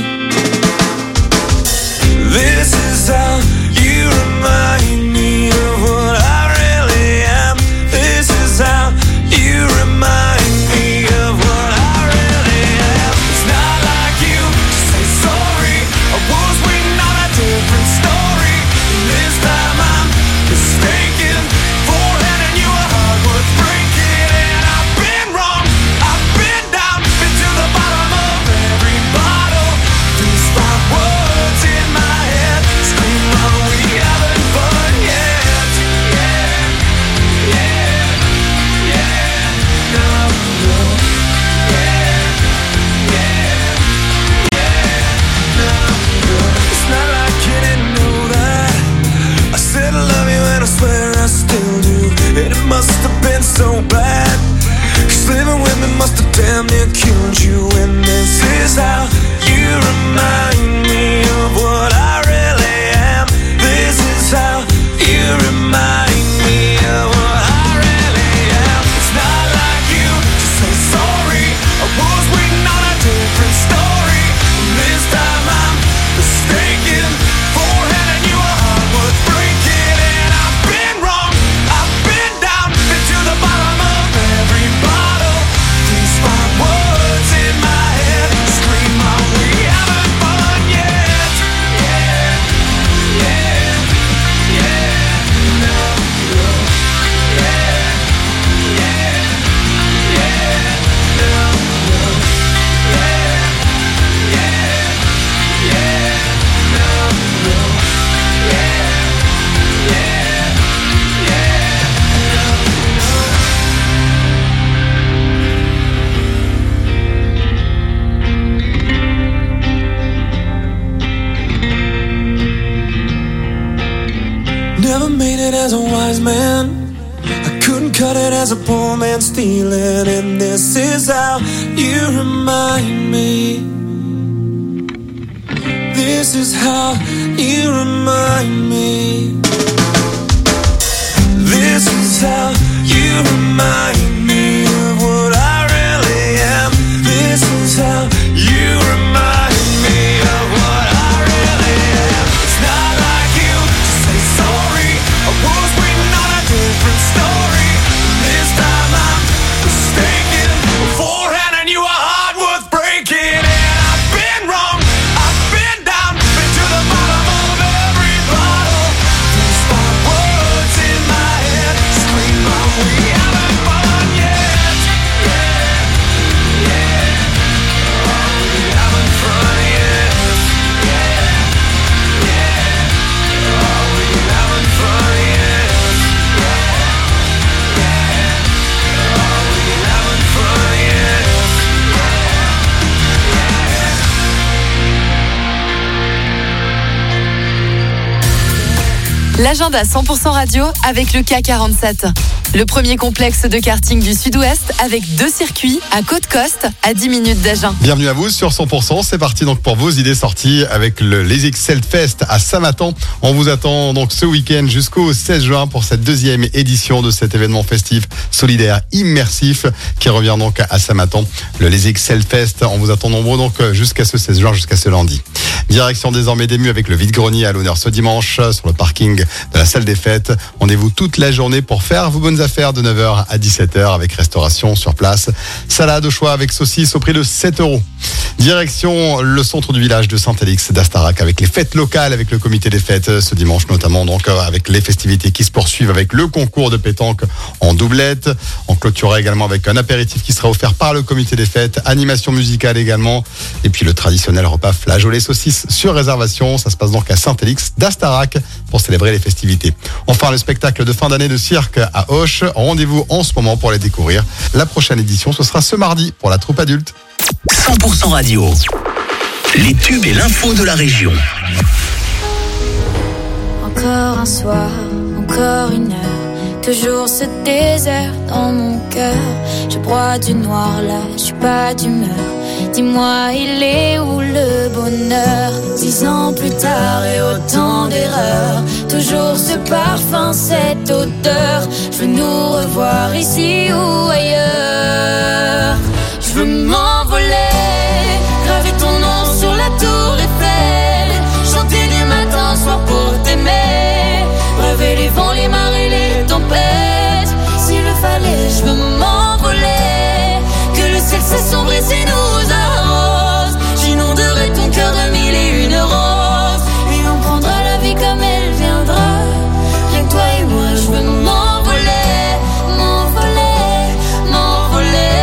This is how you remind me of what I really am. This is how you remind me of what I really am. It's not like you to say sorry. I was waiting on a different story. And this time I'm mistaken for handing you a heart worth breaking. And I've been wrong, I've been down, been to the bottom of every bottle. These five words in my head scream, are we having fun yet? Yeah, yeah, yeah, no, no. Yeah, yeah, yeah, no, no. It's not like you didn't know that I said I love you and I swear I still do. And it must have been so bad, 'cause living with me must have damn near killed you. And this is how you remind me of what I really am. This is how you remind me of what I really am. It's not like you to say sorry. I was waiting on a different story. And this time I'm mistaken for handing you a heart worth breaking. And I've been wrong, I've been down, been to the bottom of every bottle. These five words in my head scream, are we having fun yet? Yeah, yeah, yeah, no, no. Yeah, yeah, yeah, no, no. Yeah, yeah, yeah, no, no. Yeah, yeah, yeah, Never made it as a wise man. I couldn't cut it as a poor man stealing. And this is how you remind me. This is how you remind me. This is how you remind me of what I really am. This is how you remind me of what I really am. It's not like you to say sorry. I was waiting on a different story. And this time I'm mistaken for handing you a heart worth breaking. And I've been wrong, I've been down, been to the bottom of every bottle. These five words in my head scream, are we having fun yet? Yeah, yeah. Are we having fun yet? Yeah, yeah. Are we having fun yet? Yeah, yeah. Are we having fun yet?
L'agenda cent pour cent radio avec le K quarante-sept. Le premier complexe de karting du Sud-Ouest avec deux circuits à Côte-Coste à dix minutes d'Agen.
Bienvenue à vous sur cent pour cent. C'est parti donc pour vos idées sorties avec le Les Excel Fest à Samatan. On vous attend donc ce week-end jusqu'au seize juin pour cette deuxième édition de cet événement festif solidaire immersif qui revient donc à Samatan. Le Les Excel Fest. On vous attend nombreux donc jusqu'à ce seize juin, jusqu'à ce lundi. Direction désormais d'Ému avec le vide-grenier à l'honneur ce dimanche sur le parking de la salle des fêtes. Rendez-vous toute la journée pour faire vos bonnes affaires de neuf heures à dix-sept heures avec restauration sur place. Salade au choix avec saucisse au prix de sept euros. Direction le centre du village de Saint-Alix d'Astarac avec les fêtes locales avec le comité des fêtes ce dimanche notamment donc avec les festivités qui se poursuivent avec le concours de pétanque en doublette. On clôturera également avec un apéritif qui sera offert par le comité des fêtes, animation musicale également et puis le traditionnel repas flageolet saucisse sur réservation. Ça se passe donc à Saint-Alix d'Astarac pour célébrer les festivités. Enfin le spectacle de fin d'année de cirque à Auch. Rendez-vous en ce moment pour les découvrir. La prochaine édition ce sera ce mardi pour la troupe adulte.
cent pour cent radio. Les tubes et l'info de la région.
Encore un soir, encore une heure, toujours ce désert dans mon cœur. Je broie du noir là, je suis pas d'humeur. Dis-moi, il est où le bonheur? Dix ans plus tard et autant d'erreurs, toujours ce parfum, cette odeur. Je veux nous revoir ici ou ailleurs. Je veux m'envoler, graver ton nom sur la tour Eiffel, chanter du matin au soir pour t'aimer, rêver les vents, les marées, les tempêtes. S'il le fallait, je veux m'envoler, que le ciel s'assombrisse et nous arrose. J'inonderai ton cœur de mille et une roses, et on prendra la vie comme elle viendra. Rien que toi et moi, je veux m'envoler, m'envoler, m'envoler.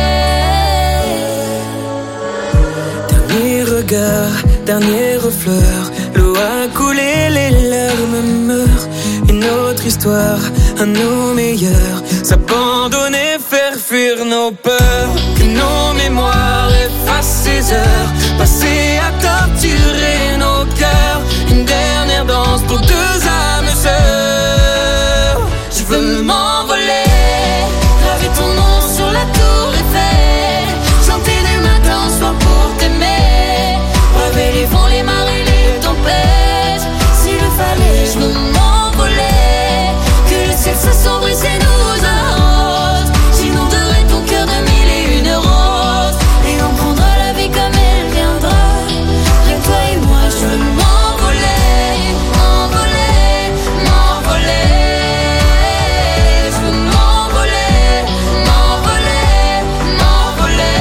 Dernier regard, dernière fleur, l'eau a coulé, les larmes meurent. Une autre histoire, à nos meilleurs, s'abandonner, faire fuir nos peurs. Que nos mémoires effacent ces heures passées à torturer nos cœurs. Une dernière danse pour deux âmes sœurs. Je veux m'envoler, graver ton nom sur la tour Eiffel, chanter du matin au soir pour t'aimer, rêver les vents, les marées, les tempêtes. S'il le fallait, je veux m'envoler, que le ciel s'assombrisse et nous arrose. J'inonderai ton cœur de mille et une roses, et on prendra la vie comme elle viendra. Rien que toi et moi, je veux m'envoler, m'envoler, m'envoler. Je veux m'envoler, m'envoler, m'envoler.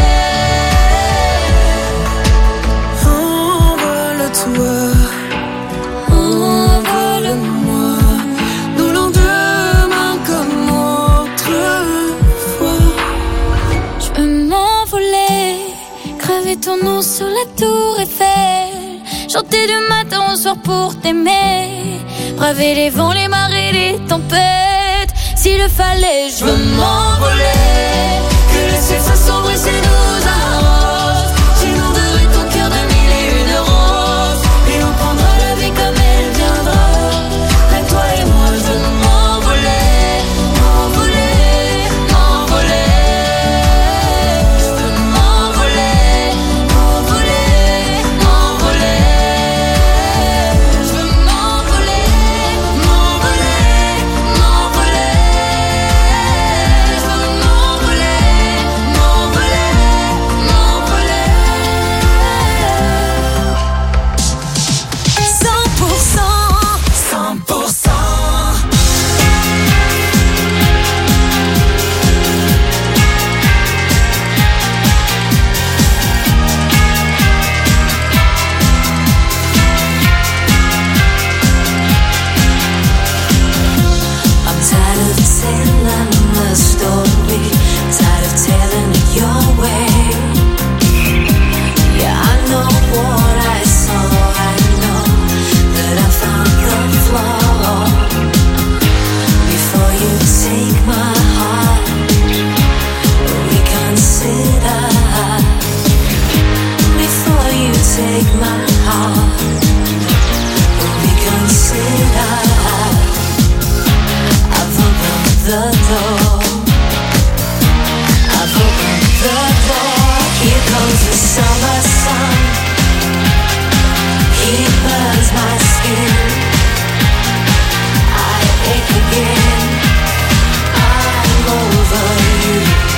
Envole-toi, envole-moi, nos lendemains comme autrefois. Je veux m'envoler, graver ton nom sur la tour Eiffel, chanter du matin au soir pour t'aimer, braver les vents, les marées, les tempêtes. S'il le fallait, je veux m'envoler, que le ciel s'assombrisse et nous arrose. J'inonderai ton cœur de mille et une roses, et on prendra la vie comme elle viendra. Avec toi et moi, je veux m'envoler, m'envoler, m'envoler. Je veux m'envoler, m'envoler, m'envoler. Je veux m'envoler, m'envoler, m'envoler. Je veux m'envoler, m'envoler, m'envoler. cent pour cent, cent pour cent. I'm tired of telling the story, tired of telling it your way. Yeah, I know what I saw, I know that I found the flaw. Before you take my heart, reconsider. Before you take my heart, reconsider. I've opened the door, I've opened the door. Here comes the summer sun, he burns my skin. I ache again, I'm over you.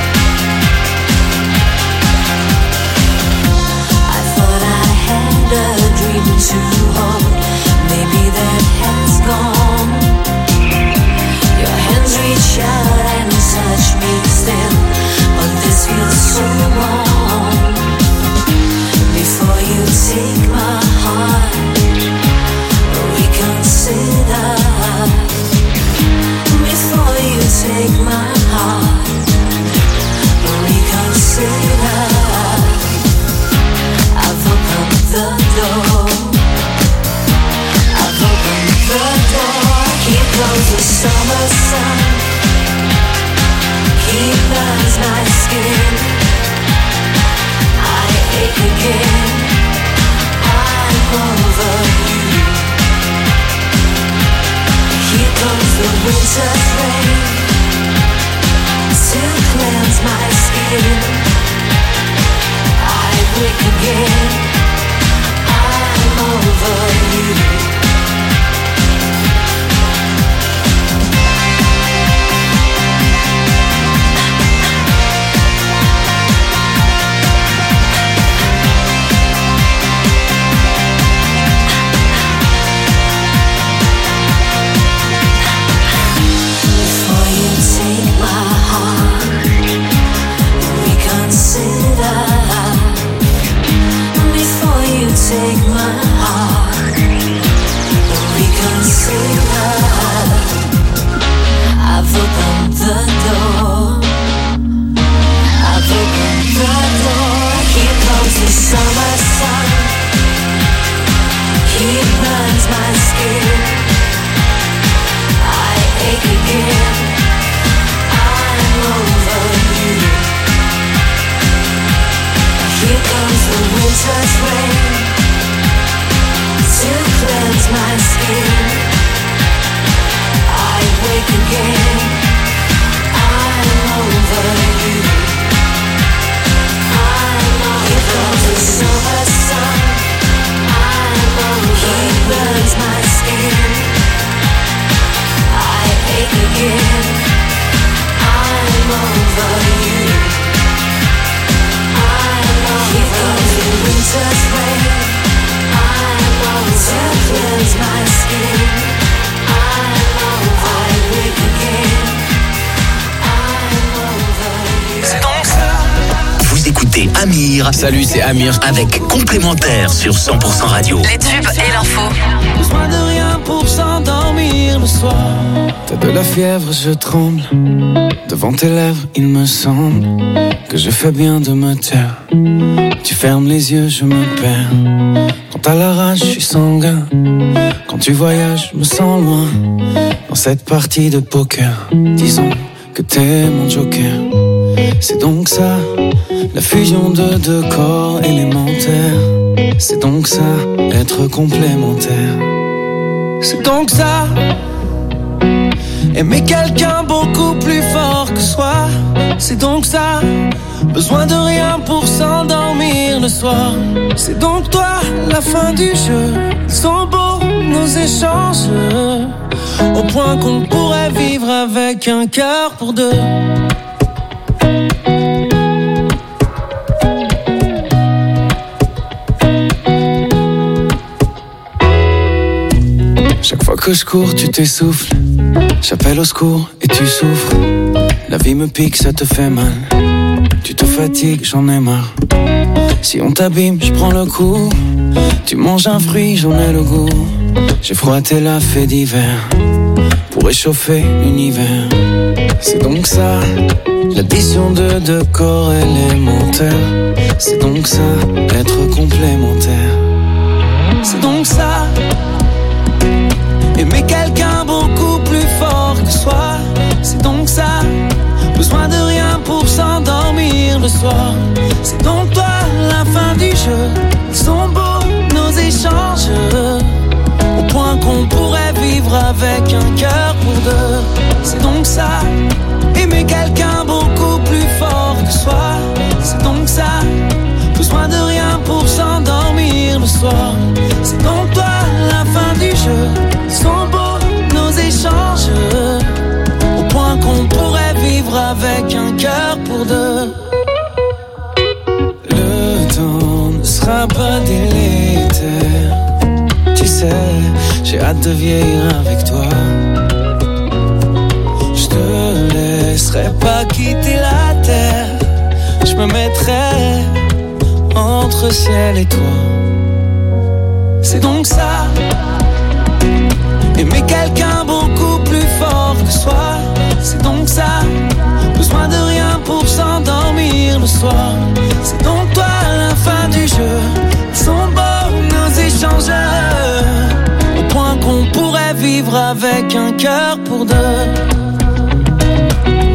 I thought I had a dream to hold, maybe that has gone. Your hands reach out and touch me still, but this feels so wrong. Before you take my heart, reconsider. Before you take my heart, reconsider. I've opened the door. winter's rain to cleanse my skin. I wake again, I'm over you. Take my heart, reconsider. I've opened the door, I've opened the door. Here comes the summer sun, he burns my skin. I ache again, I'm over you. Here comes the winter's rain to cleanse my skin. I wake again, I'm over you. I'm over. Here comes the summer sun, I'm over. He burns my skin. I ache again, I'm over you. I'm over. Here comes the winter's rain to cleanse my skin. I'm over. I wake again. I'm over you.
C'est donc ça. Vous écoutez Amir.
Salut, c'est Amir.
Avec Complémentaire sur cent pour cent Radio.
Les tubes et l'info.
Besoin de rien pour s'endormir le soir. T'as de la fièvre, je tremble. Devant tes lèvres, il me semble que je fais bien de me taire. Tu fermes les yeux, je me perds. Quand t'as la rage, je suis sanguin. Quand tu voyages, je me sens loin. Dans cette partie de poker, disons que t'es mon joker. C'est donc ça, la fusion de deux corps élémentaires. C'est donc ça, être complémentaire. C'est donc ça, aimer quelqu'un beaucoup plus fort que soi. C'est donc ça, besoin de rien pour s'endormir le soir. C'est donc toi, la fin du jeu. Ils sont beaux nos échanges, au point qu'on pourrait vivre avec un cœur pour deux. Chaque fois que je cours, tu t'essouffles. J'appelle au secours et tu souffres. La vie me pique, ça te fait mal. Tu te fatigues, j'en ai marre. Si on t'abîme, je prends le coup. Tu manges un fruit, j'en ai le goût. J'ai froissé la fée d'hiver pour réchauffer l'univers. C'est donc ça, l'addition de deux corps élémentaires. C'est donc ça, être complémentaire. C'est donc ça, aimer quelqu'un beaucoup plus fort que soi. C'est donc ça, besoin de rien pour s'endormir le soir. C'est donc toi, la fin du jeu. Ils sont beaux nos échanges, au point qu'on pourrait vivre avec un cœur pour deux. C'est donc ça, aimer quelqu'un beaucoup plus fort que soi. C'est donc ça, besoin de rien pour s'endormir le soir. C'est donc toi, la fin du jeu. Ils sont beaux nos échanges, au point qu'on pourrait vivre avec un cœur pour deux. Le temps ne sera pas délétère. Tu sais, j'ai hâte de vieillir avec toi. Je te laisserai pas quitter la terre. Je me mettrai entre ciel et toi. C'est donc ça, aimer quelqu'un beaucoup plus fort que soi. C'est donc ça, besoin de rien pour s'endormir le soir. C'est donc toi, la fin du jeu. Ils sont beaux nos échanges, au point qu'on pourrait vivre avec un cœur pour deux.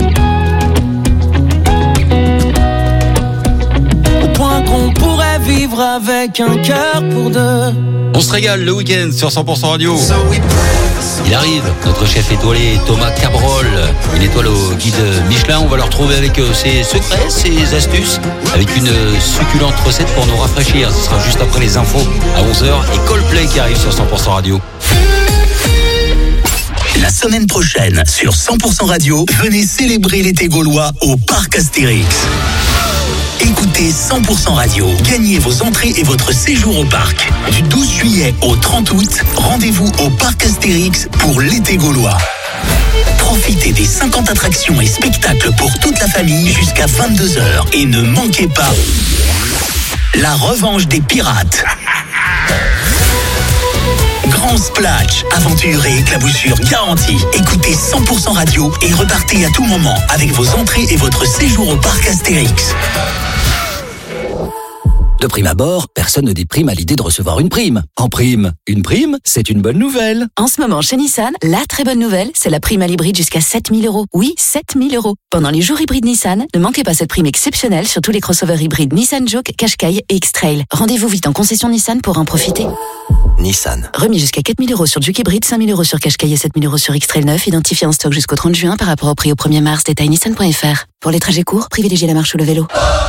Au point qu'on pourrait vivre l'amour avec un cœur pour deux.
On se régale le week-end sur cent pour cent Radio. Il arrive, notre chef étoilé Thomas Cabrol, une étoile au guide Michelin. On va le retrouver avec ses secrets, ses astuces, avec une succulente recette pour nous rafraîchir. Ce sera juste après les infos à onze heures et Coldplay qui arrive sur cent pour cent Radio.
La semaine prochaine, sur cent pour cent Radio, venez célébrer l'été gaulois au Parc Astérix. Écoutez cent pour cent Radio, gagnez vos entrées et votre séjour au parc. Du douze juillet au trente août, rendez-vous au Parc Astérix pour l'été gaulois. Profitez des cinquante attractions et spectacles pour toute la famille jusqu'à vingt-deux heures. Et ne manquez pas la revanche des pirates. Grand splash, aventure et éclaboussure garantie. Écoutez cent pour cent Radio et repartez à tout moment avec vos entrées et votre séjour au Parc Astérix.
De prime abord, personne ne déprime à l'idée de recevoir une prime. En prime, une prime, c'est une bonne nouvelle.
En ce moment, chez Nissan, la très bonne nouvelle, c'est la prime à l'hybride jusqu'à sept mille euros. Oui, sept mille euros. Pendant les jours hybrides Nissan, ne manquez pas cette prime exceptionnelle sur tous les crossovers hybrides Nissan Juke, Qashqai et X-Trail. Rendez-vous vite en concession Nissan pour en profiter.
Nissan.
Remis jusqu'à quatre mille euros sur Juke hybride, cinq mille euros sur Qashqai et sept mille euros sur X-Trail neuf, identifié en stock jusqu'au trente juin par rapport au prix au premier mars. Détail nissan point f r. Pour les trajets courts, privilégiez la marche ou le vélo.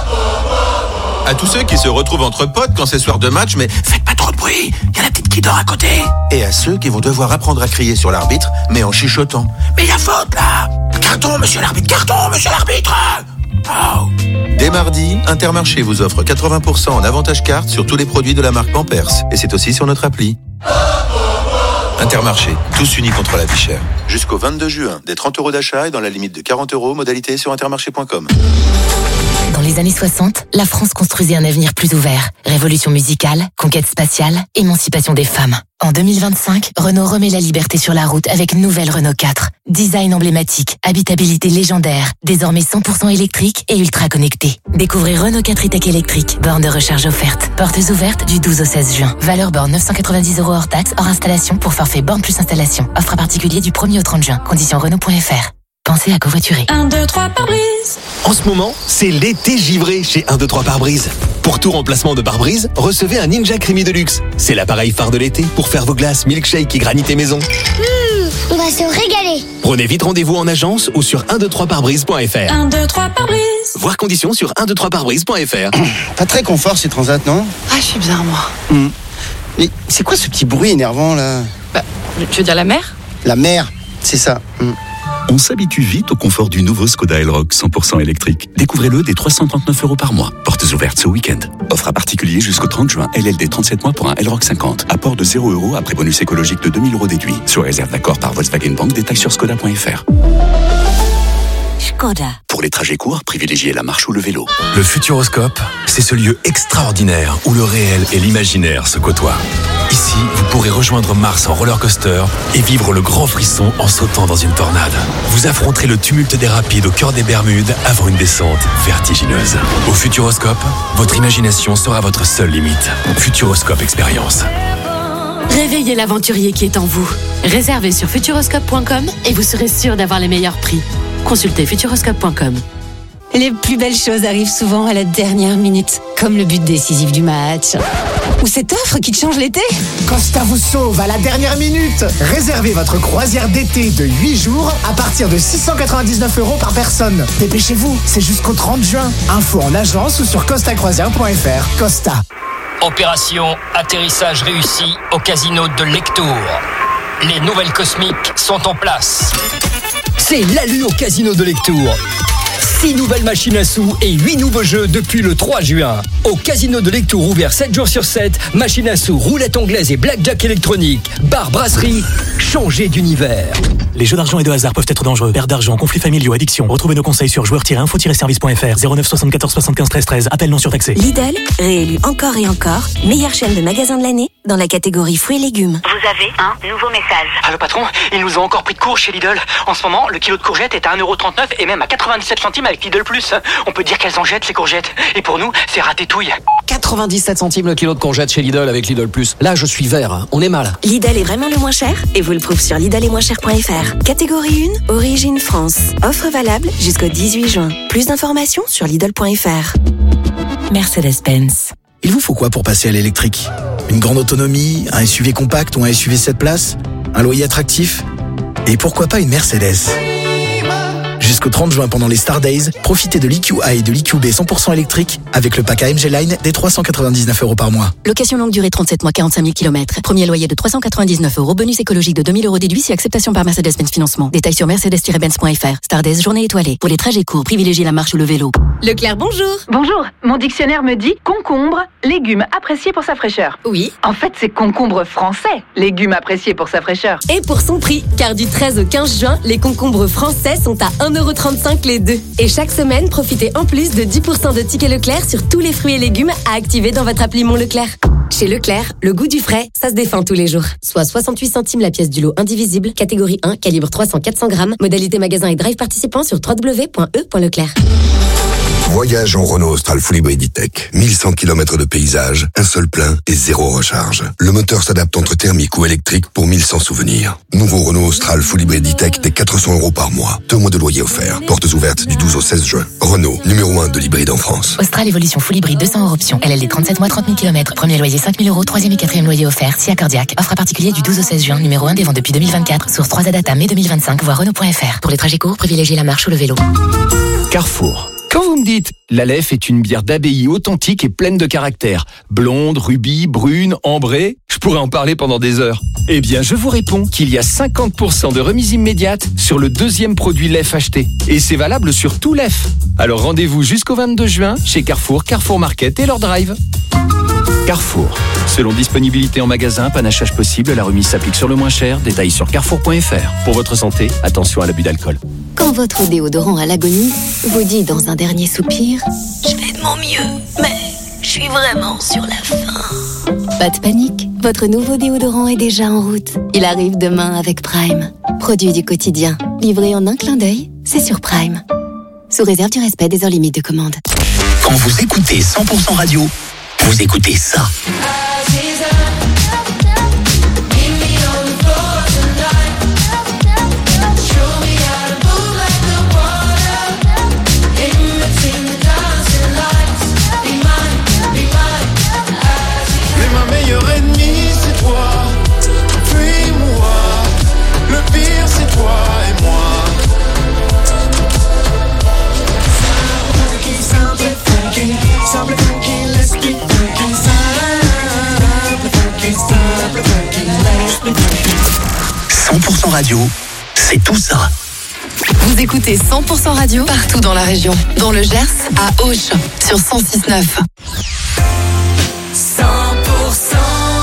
À tous ceux qui se retrouvent entre potes quand c'est soir de match, mais faites pas trop de bruit, il y a la petite qui dort à côté. Et à ceux qui vont devoir apprendre à crier sur l'arbitre, mais en chuchotant. Mais il y a faute là. Carton, monsieur l'arbitre, carton, monsieur l'arbitre. Oh. Dès mardi, Intermarché vous offre quatre-vingts pour cent en avantage carte sur tous les produits de la marque Pampers. Et c'est aussi sur notre appli. Intermarché, tous unis contre la vie chère. Jusqu'au vingt-deux juin, des trente euros d'achat et dans la limite de quarante euros, modalité sur intermarché point com.
Dans les années soixante, la France construisait un avenir plus ouvert. Révolution musicale, conquête spatiale, émancipation des femmes. En deux mille vingt-cinq, Renault remet la liberté sur la route avec une nouvelle Renault quatre. Design emblématique, habitabilité légendaire, désormais cent pour cent électrique et ultra connecté. Découvrez Renault quatre e-Tech électrique, borne de recharge offerte. Portes ouvertes du douze au seize juin. Valeur borne neuf cent quatre-vingt-dix euros hors taxe, hors installation pour forfait borne plus installation. Offre à particulier du premier au trente juin. Conditions Renault point f r. Pensez à covoiturer.
un, deux, trois, pare-brise.
En ce moment, c'est l'été givré chez un, deux, trois pare-brise. Pour tout remplacement de pare-brise, recevez un Ninja Creamy Deluxe. C'est l'appareil phare de l'été pour faire vos glaces, milkshake et granité maison.
Mmh, on va se régaler.
Prenez vite rendez-vous en agence ou sur un deux trois pare-brise point f r.
un, deux, trois, pare-brise.
Voir conditions sur un deux trois pare-brise point f r.
Pas très confort ces transats, non?
Ah, je suis bien, moi.
Mmh. Mais c'est quoi ce petit bruit énervant là?
Bah, tu veux dire la mer?
La mer, c'est ça. Mmh.
On s'habitue vite au confort du nouveau Skoda Elroq cent pour cent électrique. Découvrez-le dès trois cent trente-neuf euros par mois. Portes ouvertes ce week-end. Offre à particulier jusqu'au trente juin. L L D trente-sept mois pour un Elroq cinquante. Apport de zéro euros après bonus écologique de deux mille euros déduit. Sur réserve d'accord par Volkswagen Bank. Détails sur skoda point f r.
Skoda.
Pour les trajets courts, privilégiez la marche ou le vélo.
Le Futuroscope, c'est ce lieu extraordinaire où le réel et l'imaginaire se côtoient. Ici, vous pourrez rejoindre Mars en roller coaster et vivre le grand frisson en sautant dans une tornade. Vous affronterez le tumulte des rapides au cœur des Bermudes avant une descente vertigineuse. Au Futuroscope, votre imagination sera votre seule limite. Futuroscope Expérience.
Réveillez l'aventurier qui est en vous. Réservez sur futuroscope point com et vous serez sûr d'avoir les meilleurs prix. Consultez futuroscope point com.
Les plus belles choses arrivent souvent à la dernière minute, comme le but décisif du match. Ou cette offre qui te change l'été.
Costa vous sauve à la dernière minute. Réservez votre croisière d'été de huit jours à partir de six cent quatre-vingt-dix-neuf euros par personne. Dépêchez-vous, c'est jusqu'au trente juin. Info en agence ou sur costa croisière point f r. Costa.
Opération atterrissage réussi au casino de Lectour. Les nouvelles cosmiques sont en place. C'est l'alu au casino de Lectour. Six nouvelles machines à sous et huit nouveaux jeux depuis le trois juin. Au casino de Lectour ouvert sept jours sur sept, machines à sous, roulette anglaise et blackjack électronique. Bar, brasserie, changez d'univers. Les jeux d'argent et de hasard peuvent être dangereux. Perte d'argent, conflits familiaux, addiction. Retrouvez nos conseils sur joueurs tiret info tiret service point f r. zéro neuf soixante-quatorze soixante-quinze treize treize. Appel non surtaxé.
Lidl, réélu encore et encore, meilleure chaîne de magasins de l'année dans la catégorie fruits et légumes.
Vous avez un nouveau message.
Ah, le patron, ils nous ont encore pris de court chez Lidl. En ce moment, le kilo de courgettes est à un euro trente-neuf et même à quatre-vingt-dix-sept centimes avec Lidl Plus. On peut dire qu'elles en jettent, ces courgettes. Et pour nous, c'est ratatouille.
quatre-vingt-dix-sept centimes le kilo de courgettes chez Lidl avec Lidl Plus. Là, je suis vert, hein. On est mal.
Lidl est vraiment le moins cher et vous le prouve sur lidl et moins cher point f r. Catégorie un, origine France. Offre valable jusqu'au dix-huit juin. Plus d'informations sur lidl point f r.
Mercedes-Benz.
Il vous faut quoi pour passer à l'électrique? Une grande autonomie, un S U V compact ou un S U V sept places? Un loyer attractif? Et pourquoi pas une Mercedes? Jusqu'au trente juin pendant les Star Days, profitez de l'E Q A et de l'E Q B cent pour cent électrique avec le pack A M G Line des trois cent quatre-vingt-dix-neuf euros par mois.
Location longue durée trente-sept mois, quarante-cinq mille kilomètres. Premier loyer de trois cent quatre-vingt-dix-neuf euros. Bonus écologique de deux mille euros déduit si acceptation par Mercedes-Benz Financement. Détails sur mercedes tiret benz point f r. Star Days, journée étoilée. Pour les trajets courts, privilégiez la marche ou le vélo.
Leclerc, bonjour. Bonjour. Mon dictionnaire me dit concombre, légume apprécié pour sa fraîcheur.
Oui.
En fait, c'est concombre français, légume apprécié pour sa fraîcheur.
Et pour son prix, car du treize au quinze juin, les concombres français sont à un euro trente-cinq les deux. Et chaque semaine, profitez en plus de dix pour cent de tickets Leclerc sur tous les fruits et légumes à activer dans votre appli Mon Leclerc. Chez Leclerc, le goût du frais, ça se défend tous les jours. Soit soixante-huit centimes la pièce du lot indivisible, catégorie un, calibre trois cents à quatre cents grammes, modalité magasin et drive participant sur w w w point e point leclerc.
Voyage en Renault Austral Full Hybrid E-Tech. mille cent kilomètres de paysage, un seul plein et zéro recharge. Le moteur s'adapte entre thermique ou électrique pour mille cent souvenirs. Nouveau Renault Austral Full Hybrid E-Tech des quatre cents euros par mois. Deux mois de loyer offert. Portes ouvertes du douze au seize juin. Renault, numéro un de l'hybride en France.
Austral Evolution Full Hybrid deux cents euros option. L L D trente-sept mois, trente mille kilomètres. Premier loyer cinq mille euros. Troisième et quatrième loyer offert. Si accordiaque. Offre à particulier du douze au seize juin. Numéro un des ventes depuis deux mille vingt-quatre. Source trois à data mai deux mille vingt-cinq. Voir Renault point f r. Pour les trajets courts, privilégiez la marche ou le vélo.
Carrefour. Quand vous me dites « l'Aleph est une bière d'abbaye authentique et pleine de caractère, blonde, rubis, brune, ambrée », je pourrais en parler pendant des heures. Eh bien, je vous réponds qu'il y a cinquante pour cent de remise immédiate sur le deuxième produit Lef acheté. Et c'est valable sur tout Lef. Alors rendez-vous jusqu'au vingt-deux juin chez Carrefour, Carrefour Market et leur drive. Carrefour. Selon disponibilité en magasin, panachage possible, la remise s'applique sur le moins cher. Détails sur carrefour point f r. Pour votre santé, attention à l'abus d'alcool.
Quand votre déodorant à l'agonie vous dit dans un dernier soupir « Je fais de mon mieux, mais je suis vraiment sur la fin ». Pas de panique, votre nouveau déodorant est déjà en route. Il arrive demain avec Prime. Produit du quotidien, livré en un clin d'œil, c'est sur Prime. Sous réserve du respect des heures limites de commande.
Quand vous écoutez cent pour cent radio, vous écoutez ça. cent pour cent radio, c'est tout ça.
Vous écoutez cent pour cent radio partout dans la région. Dans le Gers, à Auch, sur cent six virgule neuf.
cent pour cent.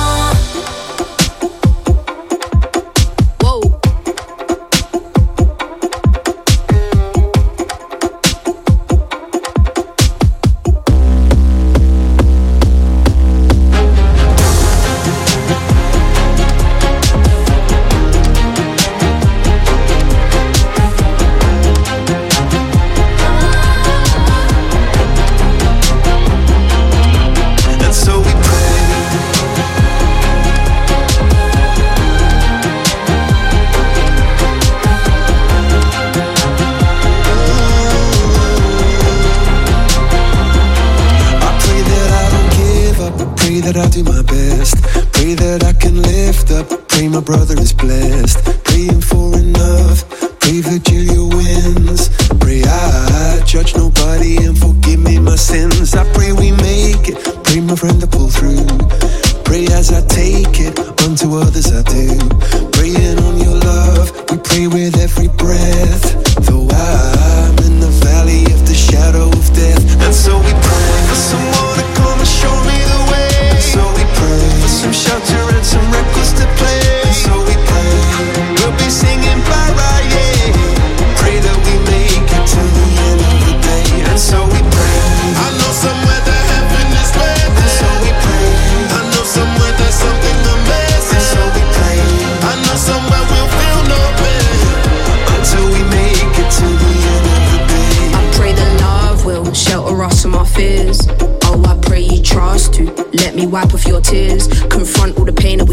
that I'll do my best. Pray that I can lift up. Pray my brother is blessed. Praying for enough. Pray Virgilia wins. Pray I judge nobody and forgive me my sins. I pray we make it. Pray my friend to pull through. Pray as I take it. Unto others I do. Praying on your love. We pray with every breath. Though I'm in the valley of the shadow of death. And so we pray for someone to come and show me the way. And so we pray for some shelter and some records to play. And so we pray we'll be singing bye bye, yeah. Pray that we make it to the end of the day. And so we pray. I know somewhere that heaven is waiting. And so we pray. I know somewhere there's something amazing. And so we pray. I know somewhere we'll feel no pain until we make it to the end of the day.
I pray that love will shelter us from our fears. Oh, I pray you trust to let me wipe off your tears. Confront all the pain that we felt inside.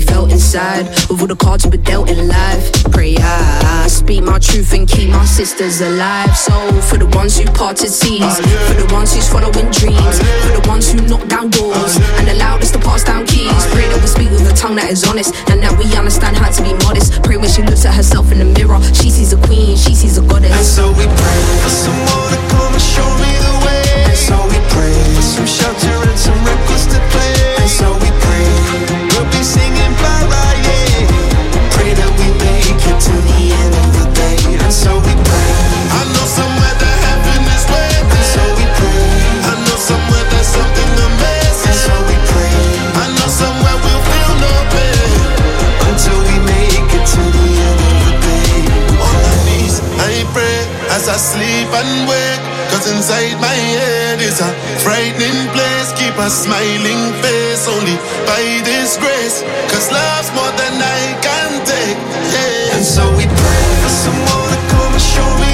side. With all the cards we're dealt in life. Pray I speak my truth and keep my sisters alive. So for the ones who parted seas, for the ones who's following dreams, for the ones who knock down doors and allowed us to pass down keys. Pray that we speak with a tongue that is honest and that we understand how to be modest. Pray when she looks at herself in the mirror, she sees a queen, she sees a goddess.
And so we pray for someone to come and show me the way. And so we pray for some shelter and some records to play. And so we pray we'll be singing para, yeah. Pray that we make it to the end of the day. And so we pray. I know somewhere that heaven is waiting. And so we pray. I know somewhere there's something amazing. And so we pray. I know somewhere we'll feel no pain until we make it to the end of the day. On my knees, I pray as I sleep and wake. Cause inside my head is a frightening place. Keep a smiling face only by this grace. Cause love's more than I can take, yeah. And so we pray for someone to come and show me